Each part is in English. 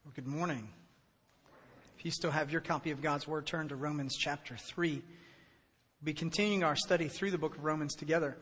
Well, good morning. If you still have your copy of God's Word, turn to Romans chapter 3. We'll be continuing our study through the book of Romans together.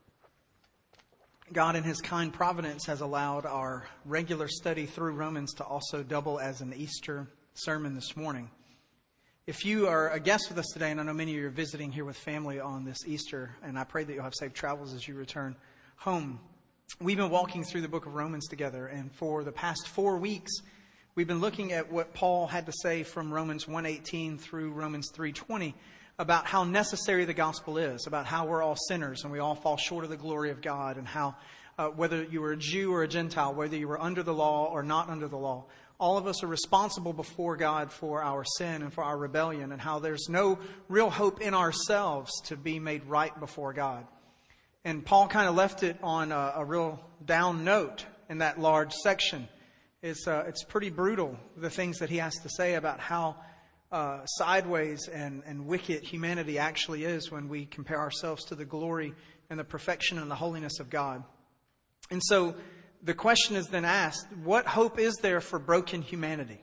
God, in His kind providence, has allowed our regular study through Romans to also double as an Easter sermon this morning. If you are a guest with us today, and I know many of you are visiting here with family on this Easter, and I pray that you'll have safe travels as you return home. We've been walking through the book of Romans together, and for the past 4 weeks, we've been looking at what Paul had to say from Romans 1:18 through Romans 3:20 about how necessary the gospel is, about how we're all sinners and we all fall short of the glory of God, and how whether you were a Jew or a Gentile, whether you were under the law or not under the law, all of us are responsible before God for our sin and for our rebellion, and how there's no real hope in ourselves to be made right before God. And Paul kind of left it on a real down note in that large section. It's pretty brutal, the things that he has to say about how sideways and wicked humanity actually is when we compare ourselves to the glory and the perfection and the holiness of God. And so the question is then asked, what hope is there for broken humanity?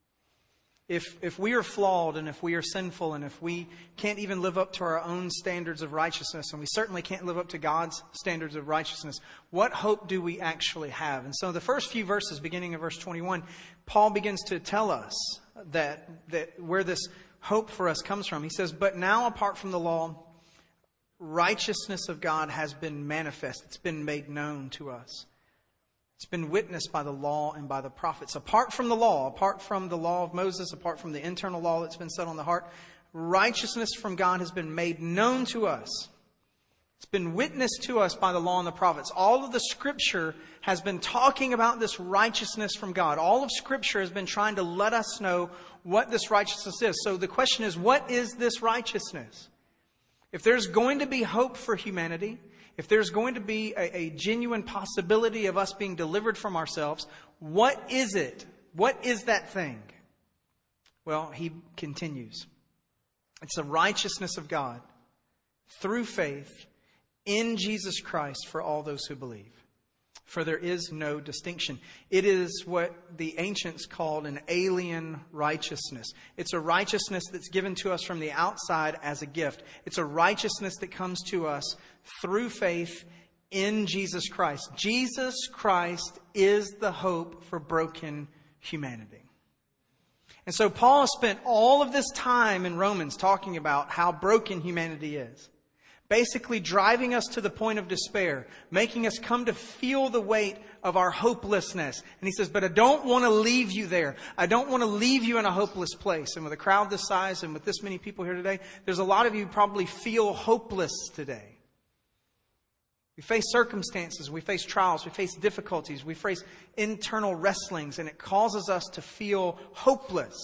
If we are flawed and if we are sinful and if we can't even live up to our own standards of righteousness, and we certainly can't live up to God's standards of righteousness, what hope do we actually have? And so the first few verses, beginning of verse 21, Paul begins to tell us that where this hope for us comes from. He says, "But now apart from the law, righteousness of God has been manifest. It's been made known to us. It's been witnessed by the law and by the prophets." Apart from the law of Moses, apart from the internal law that's been set on the heart, righteousness from God has been made known to us. It's been witnessed to us by the law and the prophets. All of the Scripture has been talking about this righteousness from God. All of Scripture has been trying to let us know what this righteousness is. So the question is, what is this righteousness? If there's going to be hope for humanity, if there's going to be a genuine possibility of us being delivered from ourselves, what is it? What is that thing? Well, he continues. It's the righteousness of God through faith in Jesus Christ for all those who believe. For there is no distinction. It is what the ancients called an alien righteousness. It's a righteousness that's given to us from the outside as a gift. It's a righteousness that comes to us through faith in Jesus Christ. Jesus Christ is the hope for broken humanity. And so Paul has spent all of this time in Romans talking about how broken humanity is. Basically driving us to the point of despair, making us come to feel the weight of our hopelessness. And he says, but I don't want to leave you there. I don't want to leave you in a hopeless place. And with a crowd this size and with this many people here today, there's a lot of you who probably feel hopeless today. We face circumstances, we face trials, we face difficulties, we face internal wrestlings, and it causes us to feel hopeless.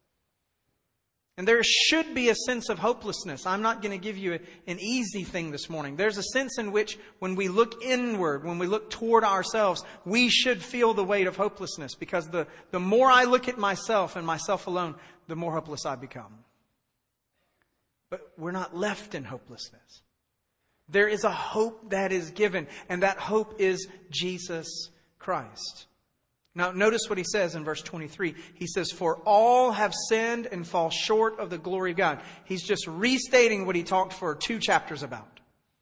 And there should be a sense of hopelessness. I'm not going to give you an easy thing this morning. There's a sense in which when we look inward, when we look toward ourselves, we should feel the weight of hopelessness. Because the more I look at myself and myself alone, the more hopeless I become. But we're not left in hopelessness. There is a hope that is given, and that hope is Jesus Christ. Now, notice what he says in verse 23. He says, "For all have sinned and fall short of the glory of God." He's just restating what he talked for 2 chapters about.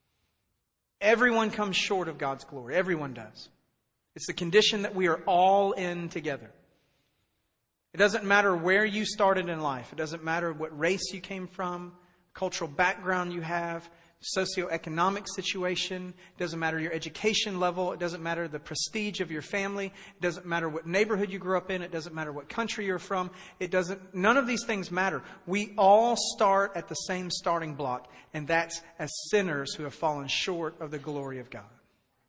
Everyone comes short of God's glory. Everyone does. It's the condition that we are all in together. It doesn't matter where you started in life. It doesn't matter what race you came from, cultural background you have, socioeconomic situation. It doesn't matter your education level. It doesn't matter the prestige of your family. It doesn't matter what neighborhood you grew up in. It doesn't matter what country you're from. None of these things matter. We all start at the same starting block, and that's as sinners who have fallen short of the glory of God.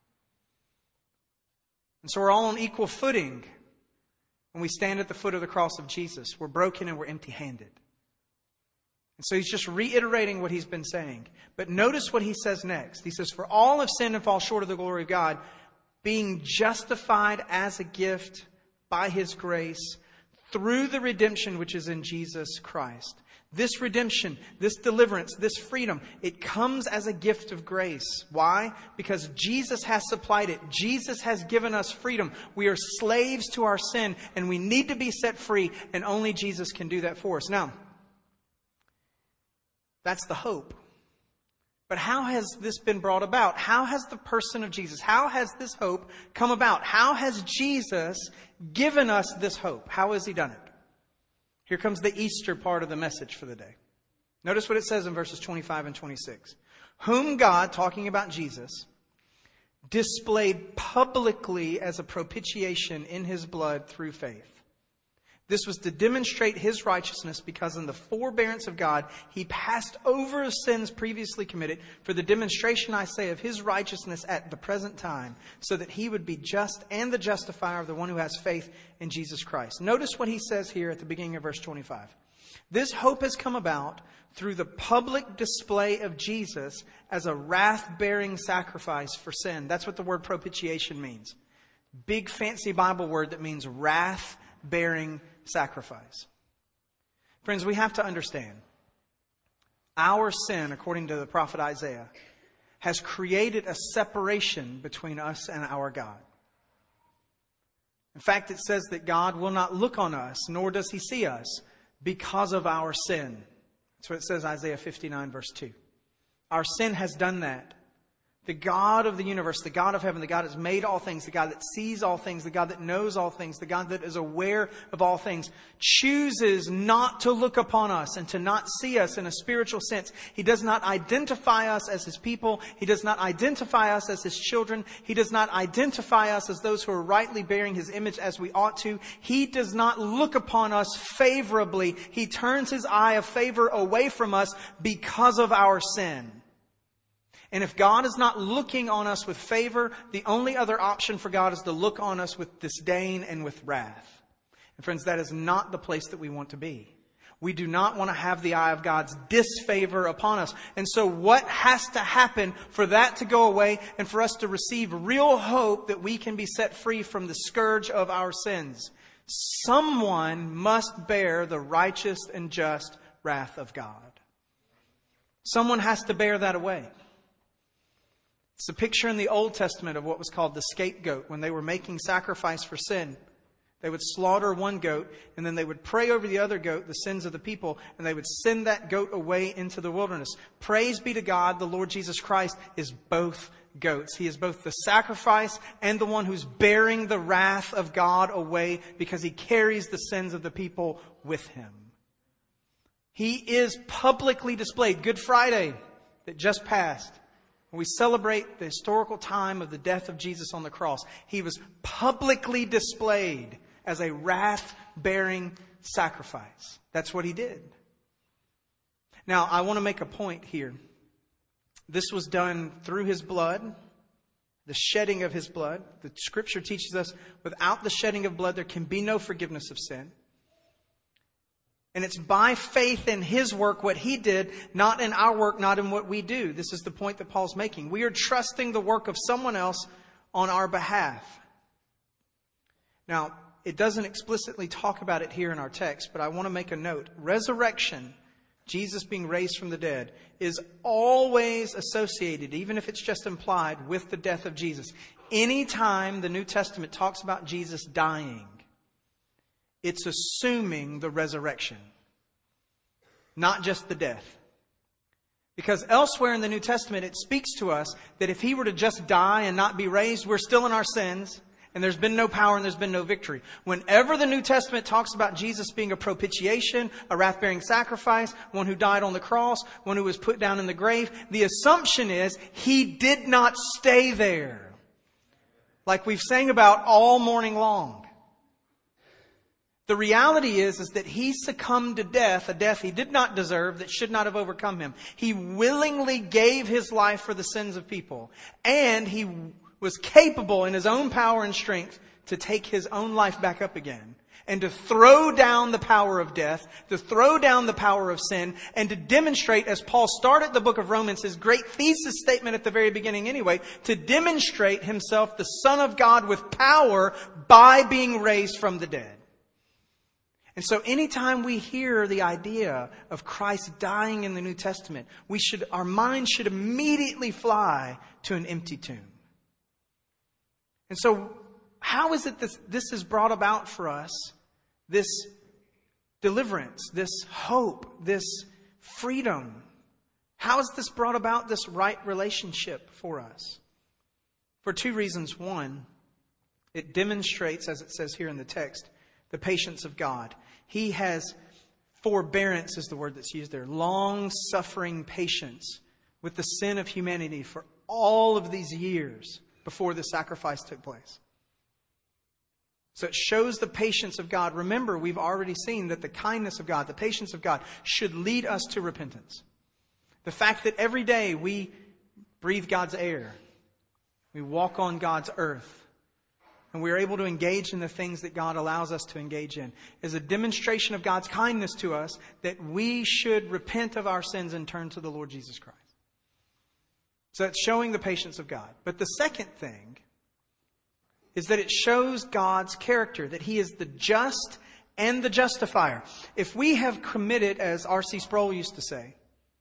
And so we're all on equal footing when we stand at the foot of the cross of Jesus. We're broken and we're empty-handed. And so he's just reiterating what he's been saying. But notice what he says next. He says, "For all have sinned and fall short of the glory of God, being justified as a gift by His grace through the redemption which is in Jesus Christ." This redemption, this deliverance, this freedom, it comes as a gift of grace. Why? Because Jesus has supplied it. Jesus has given us freedom. We are slaves to our sin, and we need to be set free, and only Jesus can do that for us. Now, that's the hope. But how has this been brought about? How has the person of Jesus, how has this hope come about? How has Jesus given us this hope? How has He done it? Here comes the Easter part of the message for the day. Notice what it says in verses 25 and 26. Whom God, talking about Jesus, displayed publicly as a propitiation in His blood through faith. This was to demonstrate His righteousness, because in the forbearance of God, He passed over sins previously committed for the demonstration, I say, of His righteousness at the present time, so that He would be just and the justifier of the one who has faith in Jesus Christ. Notice what He says here at the beginning of verse 25. This hope has come about through the public display of Jesus as a wrath-bearing sacrifice for sin. That's what the word propitiation means. Big fancy Bible word that means wrath-bearing sacrifice. Friends, we have to understand, our sin, according to the prophet Isaiah, has created a separation between us and our God. In fact, it says that God will not look on us, nor does He see us, because of our sin. That's what it says, Isaiah 59, verse 2. Our sin has done that. The God of the universe, the God of heaven, the God that has made all things, the God that sees all things, the God that knows all things, the God that is aware of all things, chooses not to look upon us and to not see us in a spiritual sense. He does not identify us as His people. He does not identify us as His children. He does not identify us as those who are rightly bearing His image as we ought to. He does not look upon us favorably. He turns His eye of favor away from us because of our sin. And if God is not looking on us with favor, the only other option for God is to look on us with disdain and with wrath. And friends, that is not the place that we want to be. We do not want to have the eye of God's disfavor upon us. And so what has to happen for that to go away and for us to receive real hope that we can be set free from the scourge of our sins? Someone must bear the righteous and just wrath of God. Someone has to bear that away. It's a picture in the Old Testament of what was called the scapegoat. When they were making sacrifice for sin, they would slaughter one goat, and then they would pray over the other goat, the sins of the people, and they would send that goat away into the wilderness. Praise be to God, the Lord Jesus Christ is both goats. He is both the sacrifice and the one who's bearing the wrath of God away, because He carries the sins of the people with Him. He is publicly displayed. Good Friday that just passed, when we celebrate the historical time of the death of Jesus on the cross, He was publicly displayed as a wrath-bearing sacrifice. That's what He did. Now, I want to make a point here. This was done through His blood, the shedding of His blood. The Scripture teaches us without the shedding of blood, there can be no forgiveness of sin. And it's by faith in His work, what He did, not in our work, not in what we do. This is the point that Paul's making. We are trusting the work of someone else on our behalf. Now, it doesn't explicitly talk about it here in our text, but I want to make a note. Resurrection, Jesus being raised from the dead, is always associated, even if it's just implied, with the death of Jesus. Anytime the New Testament talks about Jesus dying, it's assuming the resurrection, not just the death. Because elsewhere in the New Testament, it speaks to us that if He were to just die and not be raised, we're still in our sins, and there's been no power and there's been no victory. Whenever the New Testament talks about Jesus being a propitiation, a wrath-bearing sacrifice, one who died on the cross, one who was put down in the grave, the assumption is He did not stay there, like we've sang about all morning long. The reality is that He succumbed to death, a death He did not deserve, that should not have overcome Him. He willingly gave His life for the sins of people. And He was capable in His own power and strength to take His own life back up again. And to throw down the power of death, to throw down the power of sin, and to demonstrate, as Paul started the book of Romans, his great thesis statement at the very beginning anyway, to demonstrate Himself the Son of God with power by being raised from the dead. And so anytime we hear the idea of Christ dying in the New Testament, our mind should immediately fly to an empty tomb. And so how is it that this is brought about for us, this deliverance, this hope, this freedom? How has this brought about this right relationship for us? For two reasons. One, it demonstrates, as it says here in the text, the patience of God. He has forbearance, is the word that's used there. Long-suffering patience with the sin of humanity for all of these years before the sacrifice took place. So it shows the patience of God. Remember, we've already seen that the kindness of God, the patience of God, should lead us to repentance. The fact that every day we breathe God's air, we walk on God's earth, and we are able to engage in the things that God allows us to engage in, is a demonstration of God's kindness to us, that we should repent of our sins and turn to the Lord Jesus Christ. So it's showing the patience of God. But the second thing is that it shows God's character, that He is the just and the justifier. If we have committed, as R.C. Sproul used to say,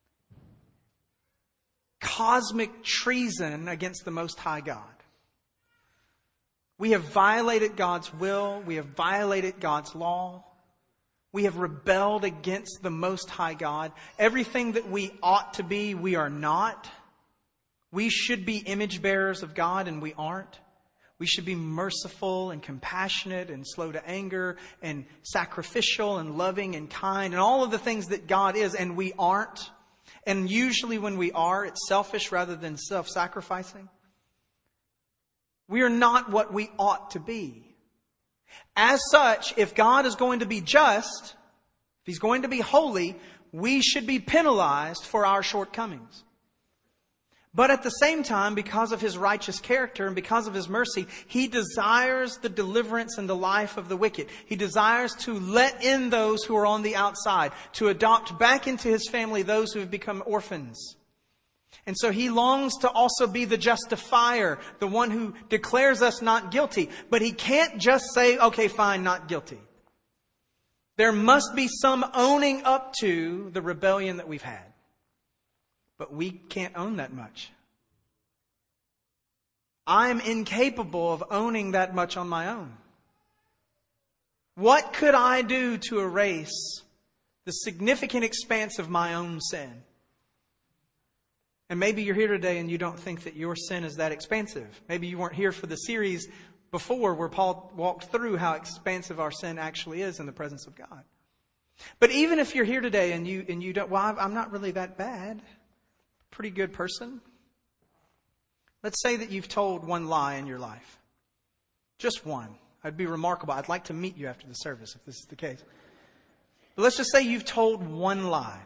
cosmic treason against the Most High God, we have violated God's will. We have violated God's law. We have rebelled against the Most High God. Everything that we ought to be, we are not. We should be image bearers of God, and we aren't. We should be merciful and compassionate and slow to anger and sacrificial and loving and kind and all of the things that God is, and we aren't. And usually when we are, it's selfish rather than self-sacrificing. We are not what we ought to be. As such, if God is going to be just, if He's going to be holy, we should be penalized for our shortcomings. But at the same time, because of His righteous character and because of His mercy, He desires the deliverance and the life of the wicked. He desires to let in those who are on the outside, to adopt back into His family those who have become orphans. And so He longs to also be the justifier, the one who declares us not guilty. But He can't just say, okay, fine, not guilty. There must be some owning up to the rebellion that we've had. But we can't own that much. I'm incapable of owning that much on my own. What could I do to erase the significant expanse of my own sin? And maybe you're here today and you don't think that your sin is that expansive. Maybe you weren't here for the series before where Paul walked through how expansive our sin actually is in the presence of God. But even if you're here today and you don't, well, I'm not really that bad. Pretty good person. Let's say that you've told one lie in your life. Just one. That'd be remarkable. I'd like to meet you after the service if this is the case. But let's just say you've told one lie.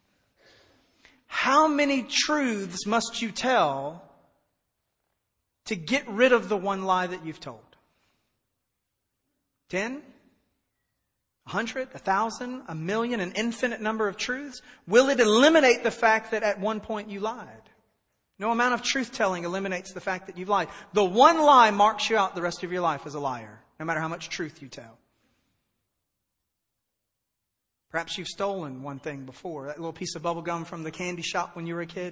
How many truths must you tell to get rid of the one lie that you've told? 10? 100? 1,000? 1,000,000? An infinite number of truths? Will it eliminate the fact that at one point you lied? No amount of truth-telling eliminates the fact that you've lied. The one lie marks you out the rest of your life as a liar, no matter how much truth you tell. Perhaps you've stolen one thing before. That little piece of bubble gum from the candy shop when you were a kid.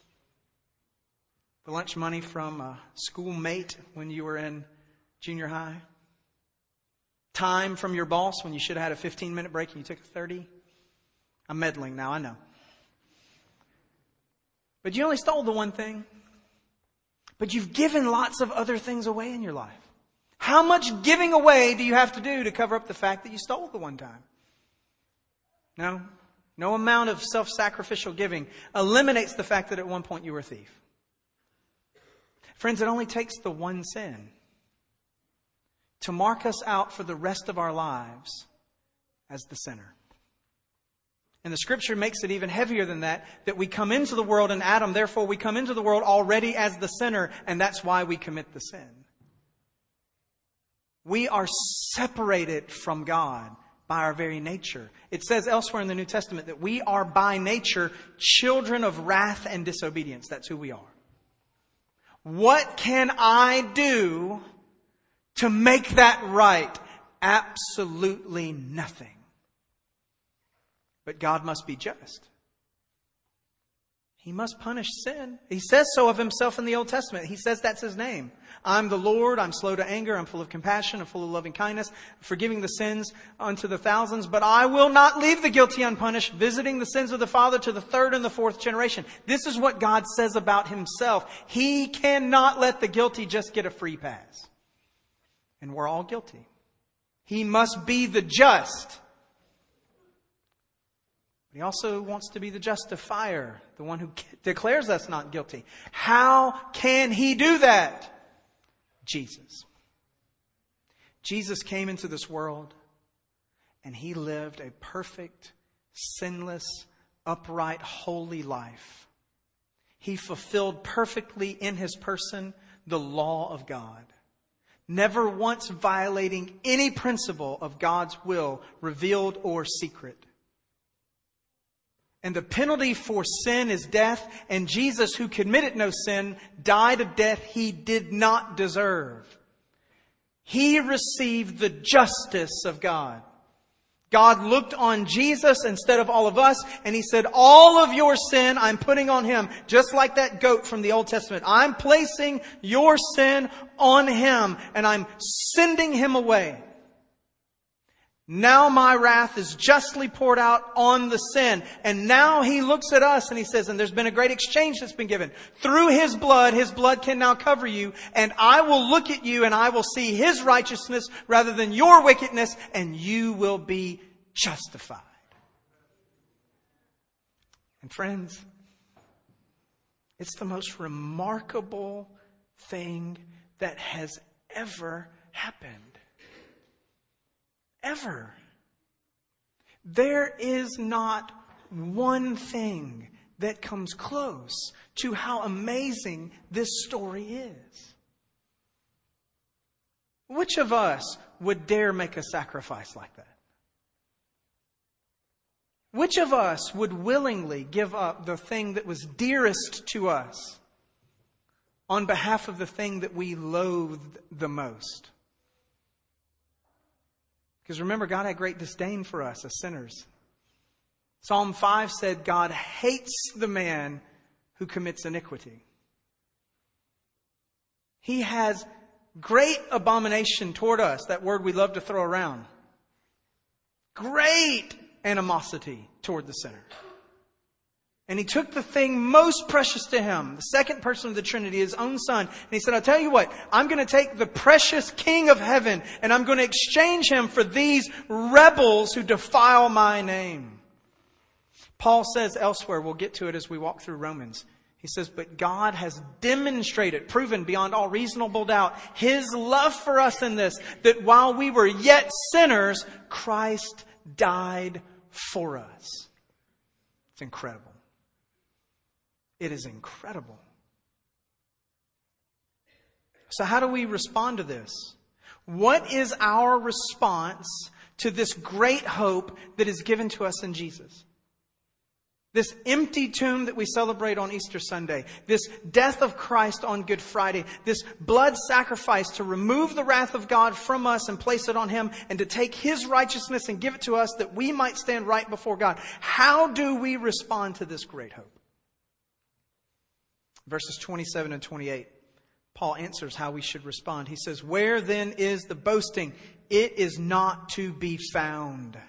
The lunch money from a schoolmate when you were in junior high. Time from your boss when you should have had a 15-minute break and you took a 30. I'm meddling now, I know. But you only stole the one thing. But you've given lots of other things away in your life. How much giving away do you have to do to cover up the fact that you stole the one time? No amount of self-sacrificial giving eliminates the fact that at one point you were a thief. Friends, it only takes the one sin to mark us out for the rest of our lives as the sinner. And the Scripture makes it even heavier than that we come into the world in Adam, therefore we come into the world already as the sinner, and that's why we commit the sin. We are separated from God by our very nature. It says elsewhere in the New Testament that we are by nature children of wrath and disobedience. That's who we are. What can I do to make that right? Absolutely nothing. But God must be just. He must punish sin. He says so of himself in the Old Testament. He says that's his name. I'm the Lord. I'm slow to anger. I'm full of compassion. I'm full of loving kindness, forgiving the sins unto the thousands. But I will not leave the guilty unpunished, visiting the sins of the father to the third and the fourth generation. This is what God says about himself. He cannot let the guilty just get a free pass. And we're all guilty. He must be the just. He also wants to be the justifier, the one who declares us not guilty. How can he do that? Jesus. Jesus came into this world and he lived a perfect, sinless, upright, holy life. He fulfilled perfectly in his person the law of God, never once violating any principle of God's will, revealed or secret. And the penalty for sin is death. And Jesus, who committed no sin, died a death he did not deserve. He received the justice of God. God looked on Jesus instead of all of us, and he said, all of your sin I'm putting on him. Just like that goat from the Old Testament. I'm placing your sin on him, and I'm sending him away. Now my wrath is justly poured out on the sin. And now he looks at us and he says, and there's been a great exchange that's been given. Through his blood can now cover you. And I will look at you and I will see his righteousness rather than your wickedness. And you will be justified. And friends, it's the most remarkable thing that has ever happened. Ever. There is not one thing that comes close to how amazing this story is. Which of us would dare make a sacrifice like that? Which of us would willingly give up the thing that was dearest to us on behalf of the thing that we loathed the most? Because remember, God had great disdain for us as sinners. Psalm 5 said, God hates the man who commits iniquity. He has great abomination toward us, that word we love to throw around. Great animosity toward the sinner. And he took the thing most precious to him, the second person of the Trinity, his own son. And he said, I'll tell you what, I'm going to take the precious King of heaven and I'm going to exchange him for these rebels who defile my name. Paul says elsewhere, we'll get to it as we walk through Romans. He says, but God has demonstrated, proven beyond all reasonable doubt, his love for us in this, that while we were yet sinners, Christ died for us. It's incredible. It is incredible. So how do we respond to this? What is our response to this great hope that is given to us in Jesus? This empty tomb that we celebrate on Easter Sunday, this death of Christ on Good Friday, this blood sacrifice to remove the wrath of God from us and place it on him, and to take his righteousness and give it to us that we might stand right before God. How do we respond to this great hope? Verses 27 and 28, Paul answers how we should respond. He says, where then is the boasting? It is not to be found.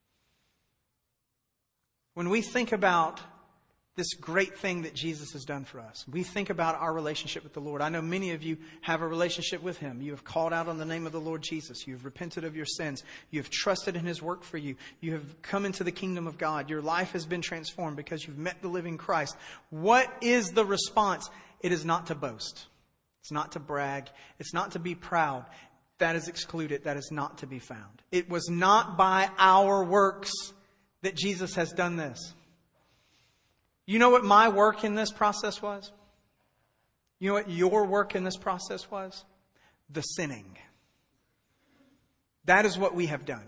When we think about this great thing that Jesus has done for us, we think about our relationship with the Lord. I know many of you have a relationship with him. You have called out on the name of the Lord Jesus. You have repented of your sins. You have trusted in his work for you. You have come into the kingdom of God. Your life has been transformed because you've met the living Christ. What is the response? It is not to boast. It's not to brag. It's not to be proud. That is excluded. That is not to be found. It was not by our works that Jesus has done this. You know what my work in this process was? You know what your work in this process was? The sinning. That is what we have done.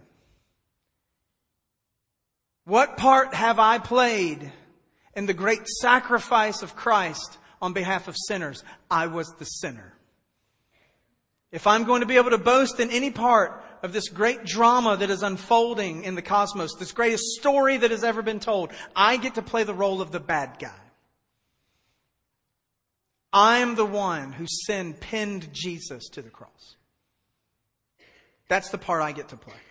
What part have I played in the great sacrifice of Christ on behalf of sinners? I was the sinner. If I'm going to be able to boast in any part of this great drama that is unfolding in the cosmos, this greatest story that has ever been told. I get to play the role of the bad guy. I am the one whose sin pinned Jesus to the cross. That's the part I get to play.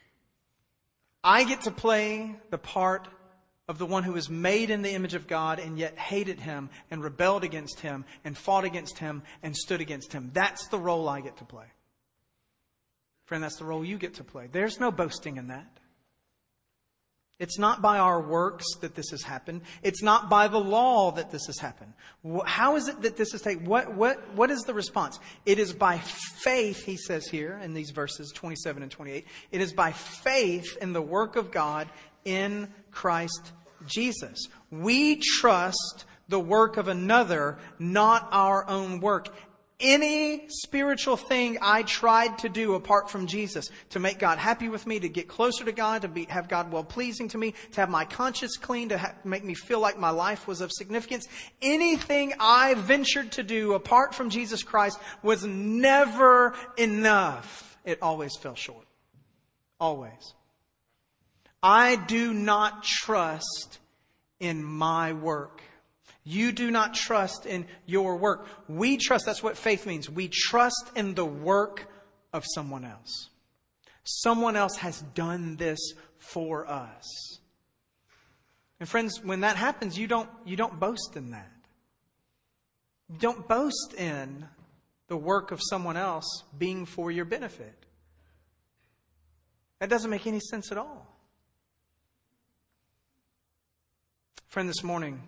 I get to play the part of the one who was made in the image of God and yet hated Him and rebelled against Him and fought against Him and stood against Him. That's the role I get to play. Friend, that's the role you get to play. There's no boasting in that. It's not by our works that this has happened. It's not by the law that this has happened. How is it that this is taken? What is the response? It is by faith, he says here in these verses 27 and 28. It is by faith in the work of God in Christ Jesus. We trust the work of another, not our own work. Any spiritual thing I tried to do apart from Jesus, to make God happy with me, to get closer to God, to have God well-pleasing to me, to have my conscience clean, to make me feel like my life was of significance. Anything I ventured to do apart from Jesus Christ was never enough. It always fell short. Always. I do not trust in my work. You do not trust in your work. We trust, that's what faith means. We trust in the work of someone else. Someone else has done this for us. And friends, when that happens, you don't boast in that. You don't boast in the work of someone else being for your benefit. That doesn't make any sense at all. Friend, this morning,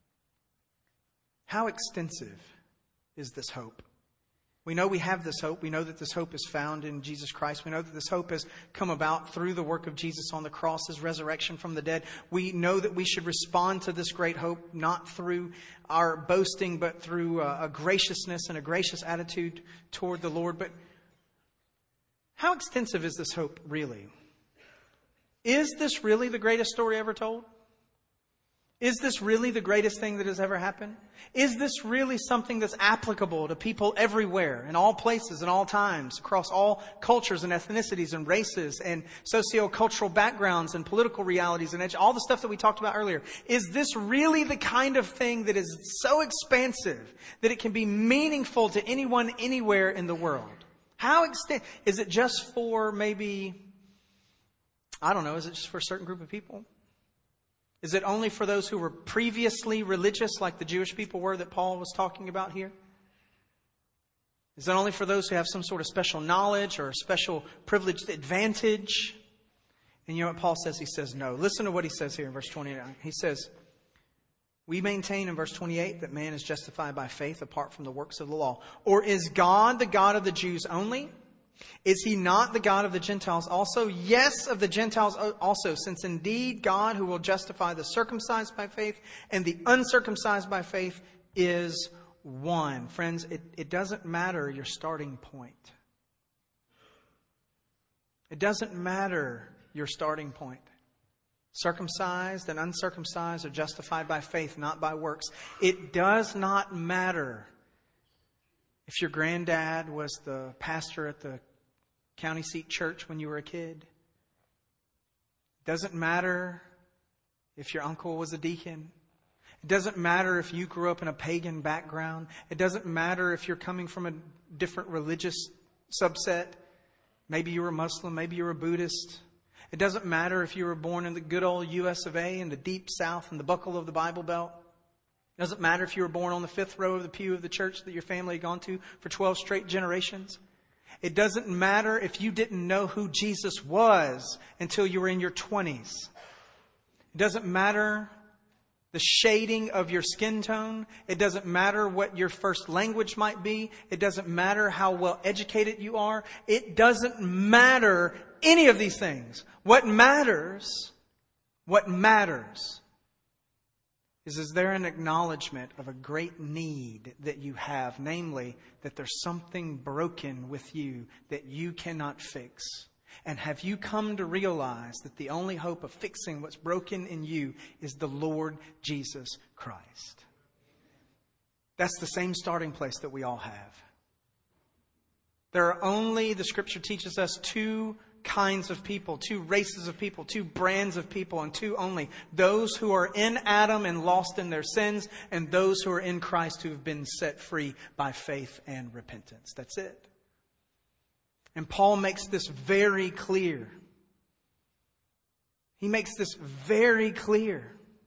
how extensive is this hope? We know we have this hope. We know that this hope is found in Jesus Christ. We know that this hope has come about through the work of Jesus on the cross, His resurrection from the dead. We know that we should respond to this great hope, not through our boasting, but through a graciousness and a gracious attitude toward the Lord. But how extensive is this hope really? Is this really the greatest story ever told? Is this really the greatest thing that has ever happened? Is this really something that's applicable to people everywhere, in all places, in all times, across all cultures and ethnicities and races and socio-cultural backgrounds and political realities and all the stuff that we talked about earlier? Is this really the kind of thing that is so expansive that it can be meaningful to anyone, anywhere in the world? How extent? Is it just for maybe, I don't know, is it just for a certain group of people? Is it only for those who were previously religious, like the Jewish people were that Paul was talking about here? Is it only for those who have some sort of special knowledge or a special privileged advantage? And you know what Paul says? He says no. Listen to what he says here in verse 29. He says, we maintain in verse 28 that man is justified by faith apart from the works of the law. Or is God the God of the Jews only? Is He not the God of the Gentiles also? Yes, of the Gentiles also, since indeed God, who will justify the circumcised by faith and the uncircumcised by faith, is one. Friends, it doesn't matter your starting point. It doesn't matter your starting point. Circumcised and uncircumcised are justified by faith, not by works. It does not matter if your granddad was the pastor at the county seat church when you were a kid. It doesn't matter if your uncle was a deacon. It doesn't matter if you grew up in a pagan background. It doesn't matter if you're coming from a different religious subset. Maybe you were Muslim, maybe you were Buddhist. It doesn't matter if you were born in the good old US of A in the deep South in the buckle of the Bible Belt. It doesn't matter if you were born on the fifth row of the pew of the church that your family had gone to for 12 straight generations. It doesn't matter if you didn't know who Jesus was until you were in your 20s. It doesn't matter the shading of your skin tone. It doesn't matter what your first language might be. It doesn't matter how well educated you are. It doesn't matter any of these things. What matters is there an acknowledgement of a great need that you have, namely that there's something broken with you that you cannot fix? And have you come to realize that the only hope of fixing what's broken in you is the Lord Jesus Christ? That's the same starting place that we all have. There are only, the Scripture teaches us, two kinds of people, two races of people, two brands of people, and two only. Those who are in Adam and lost in their sins, and those who are in Christ who have been set free by faith and repentance. That's it. And Paul makes this very clear. He makes this very clear.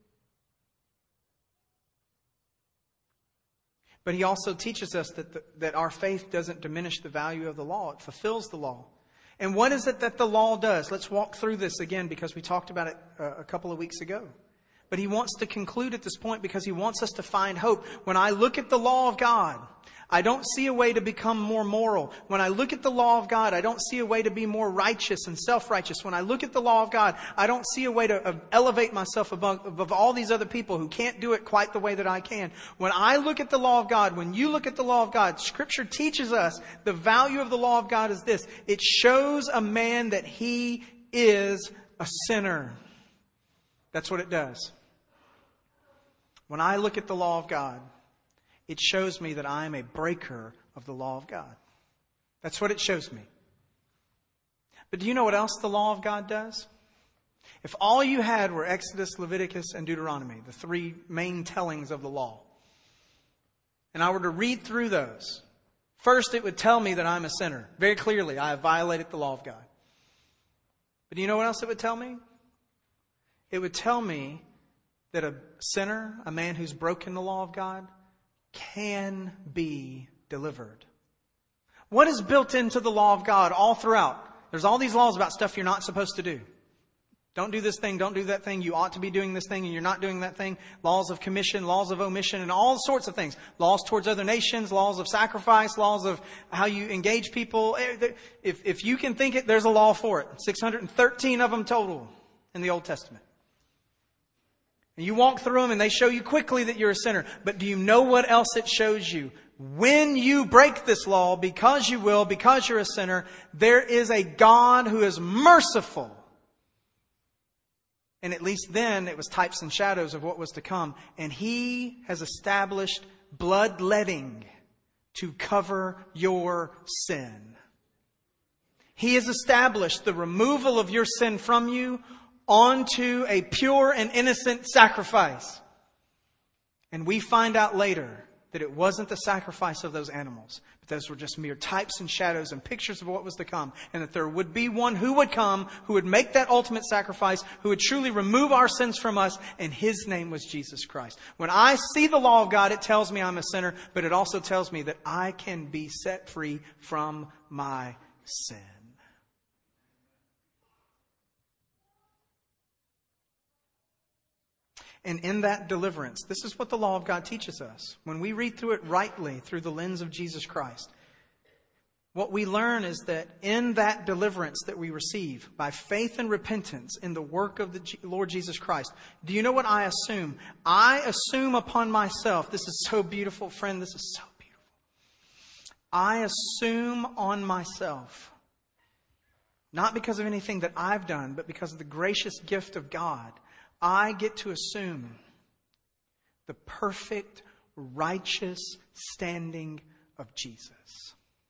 But he also teaches us that our faith doesn't diminish the value of the law. It fulfills the law. And what is it that the law does? Let's walk through this again because we talked about it a couple of weeks ago. But he wants to conclude at this point because he wants us to find hope. When I look at the law of God, I don't see a way to become more moral. When I look at the law of God, I don't see a way to be more righteous and self-righteous. When I look at the law of God, I don't see a way to elevate myself above all these other people who can't do it quite the way that I can. When I look at the law of God, when you look at the law of God, Scripture teaches us the value of the law of God is this. It shows a man that he is a sinner. That's what it does. When I look at the law of God, it shows me that I am a breaker of the law of God. That's what it shows me. But do you know what else the law of God does? If all you had were Exodus, Leviticus, and Deuteronomy, the three main tellings of the law, and I were to read through those, first it would tell me that I'm a sinner. Very clearly, I have violated the law of God. But do you know what else it would tell me? It would tell me that a sinner, a man who's broken the law of God, can be delivered. What is built into the law of God all throughout? There's all these laws about stuff you're not supposed to do. Don't do this thing, don't do that thing. You ought to be doing this thing and you're not doing that thing. Laws of commission, laws of omission, and all sorts of things. Laws towards other nations, laws of sacrifice, laws of how you engage people. If you can think it, there's a law for it. 613 of them total in the Old Testament. And you walk through them and they show you quickly that you're a sinner. But do you know what else it shows you? When you break this law, because you will, because you're a sinner, there is a God who is merciful. And at least then it was types and shadows of what was to come. And He has established bloodletting to cover your sin. He has established the removal of your sin from you onto a pure and innocent sacrifice. And we find out later that it wasn't the sacrifice of those animals, but those were just mere types and shadows and pictures of what was to come. And that there would be one who would come, who would make that ultimate sacrifice, who would truly remove our sins from us, and His name was Jesus Christ. When I see the law of God, it tells me I'm a sinner, but it also tells me that I can be set free from my sin. And in that deliverance, this is what the law of God teaches us. When we read through it rightly through the lens of Jesus Christ, what we learn is that in that deliverance that we receive by faith and repentance in the work of the Lord Jesus Christ, do you know what I assume? I assume upon myself, this is so beautiful, friend, this is so beautiful. I assume on myself, not because of anything that I've done, but because of the gracious gift of God, I get to assume the perfect, righteous standing of Jesus.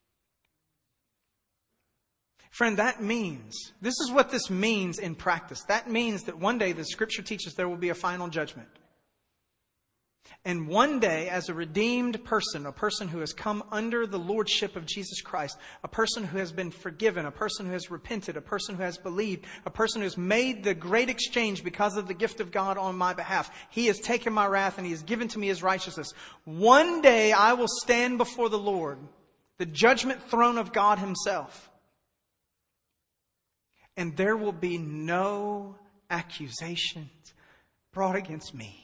Friend, that means, this is what this means in practice. That means that one day the Scripture teaches there will be a final judgment. And one day, as a redeemed person, a person who has come under the lordship of Jesus Christ, a person who has been forgiven, a person who has repented, a person who has believed, a person who has made the great exchange because of the gift of God on my behalf. He has taken my wrath and He has given to me His righteousness. One day I will stand before the Lord, the judgment throne of God Himself. And there will be no accusations brought against me.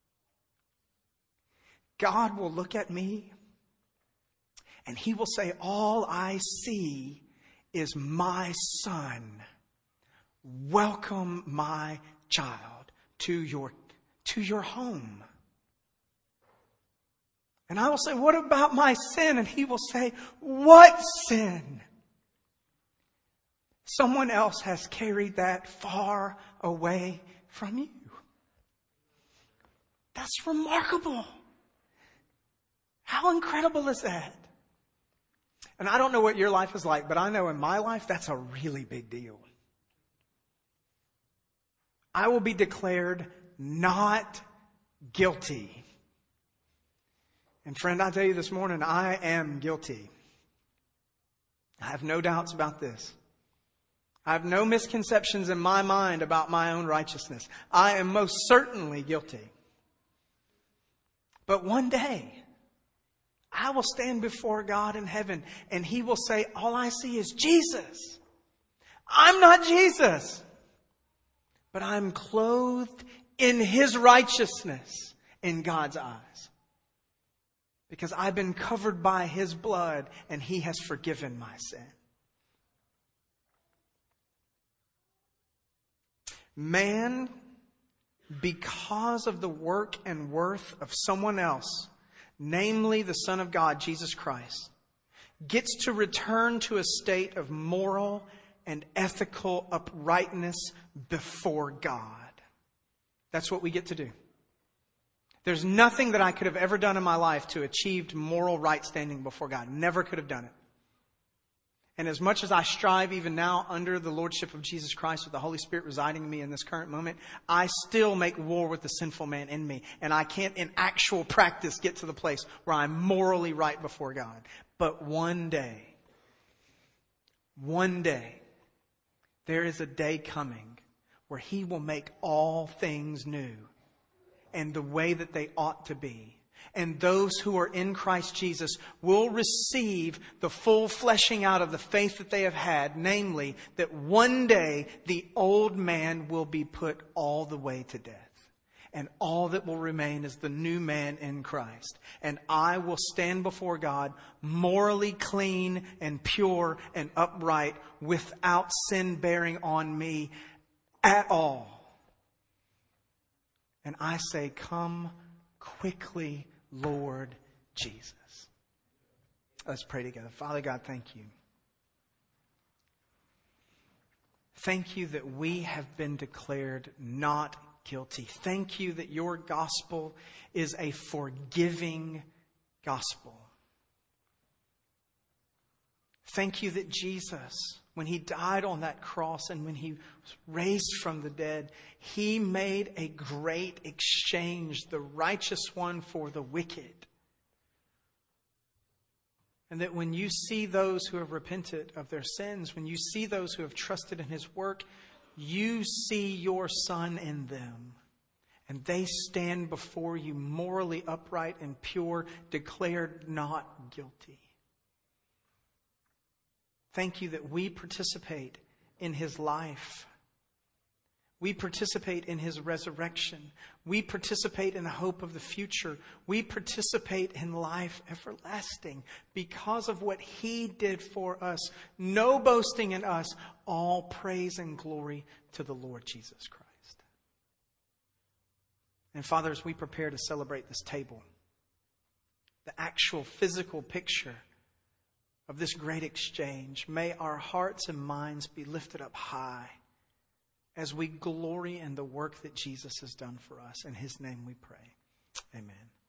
God will look at me and He will say, all I see is my son. Welcome my child to your home. And I will say, what about my sin? And He will say, what sin? Someone else has carried that far away from you. That's remarkable. How incredible is that? And I don't know what your life is like, but I know in my life, that's a really big deal. I will be declared not guilty. And friend, I tell you this morning, I am guilty. I have no doubts about this. I have no misconceptions in my mind about my own righteousness. I am most certainly guilty. But one day, I will stand before God in heaven and He will say, all I see is Jesus. I'm not Jesus, but I'm clothed in His righteousness in God's eyes. Because I've been covered by His blood and He has forgiven my sin. Man, because of the work and worth of someone else, namely the Son of God, Jesus Christ, gets to return to a state of moral and ethical uprightness before God. That's what we get to do. There's nothing that I could have ever done in my life to achieve moral right standing before God. Never could have done it. And as much as I strive even now under the Lordship of Jesus Christ with the Holy Spirit residing in me in this current moment, I still make war with the sinful man in me. And I can't in actual practice get to the place where I'm morally right before God. But one day, there is a day coming where He will make all things new and the way that they ought to be. And those who are in Christ Jesus will receive the full fleshing out of the faith that they have had. Namely, that one day the old man will be put all the way to death. And all that will remain is the new man in Christ. And I will stand before God morally clean and pure and upright without sin bearing on me at all. And I say, come quickly, Lord Jesus. Let's pray together. Father God, thank you. Thank you that we have been declared not guilty. Thank you that your gospel is a forgiving gospel. Thank you that Jesus, when He died on that cross and when He was raised from the dead, He made a great exchange, the righteous one for the wicked. And that when you see those who have repented of their sins, when you see those who have trusted in His work, you see your Son in them. And they stand before you morally upright and pure, declared not guilty. Thank you that we participate in His life. We participate in His resurrection. We participate in the hope of the future. We participate in life everlasting because of what He did for us. No boasting in us. All praise and glory to the Lord Jesus Christ. And Father, as we prepare to celebrate this table, the actual physical picture of this great exchange, may our hearts and minds be lifted up high as we glory in the work that Jesus has done for us. In His name we pray. Amen.